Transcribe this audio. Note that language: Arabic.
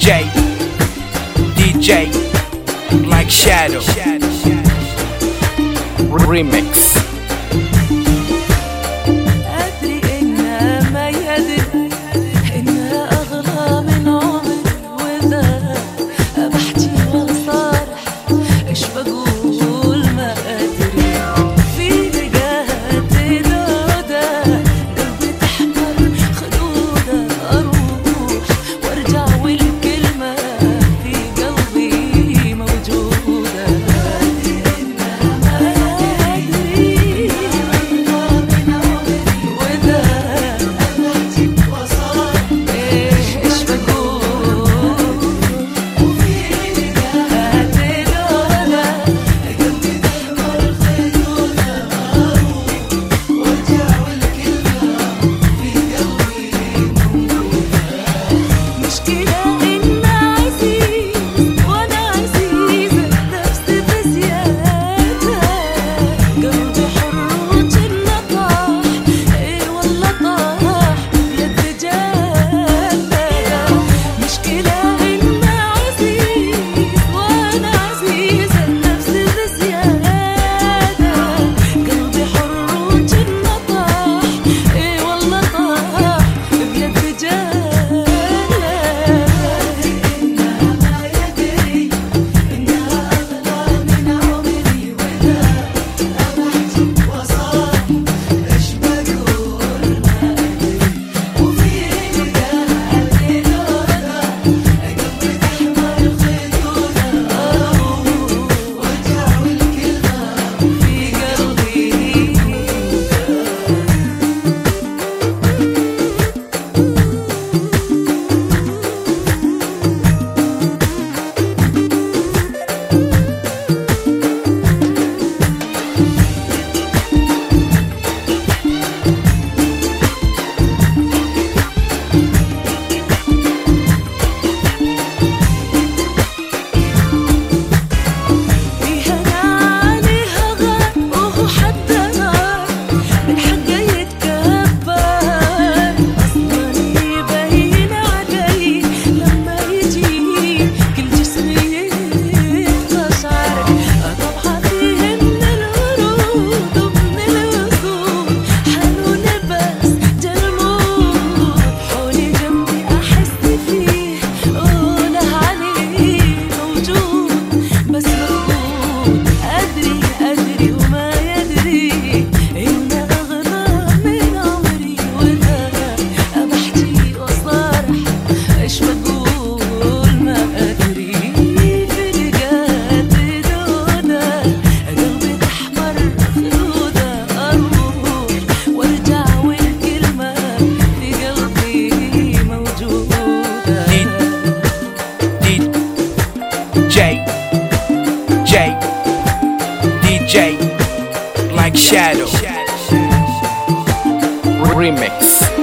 DJ Black Shadow Remix. أدري إنها ما يدري إنها أغلى من عمري، وإذا بحكي وأصارح إيش بقول ما أدري. في لقاها دودة قلبي تحمر خدودة، أروح وأرجع والكلمة في قلبي موجودة. أدري إنها ما يدري وما يدري إنها أغلى من عمري، وإذا بحكي وأصارح إيش بقول ما أدري. في لقاها دودة قلبي تحمر خدودة، أروح وأرجع والكلمة في قلبي موجودة. DJ Black Shadow Remix.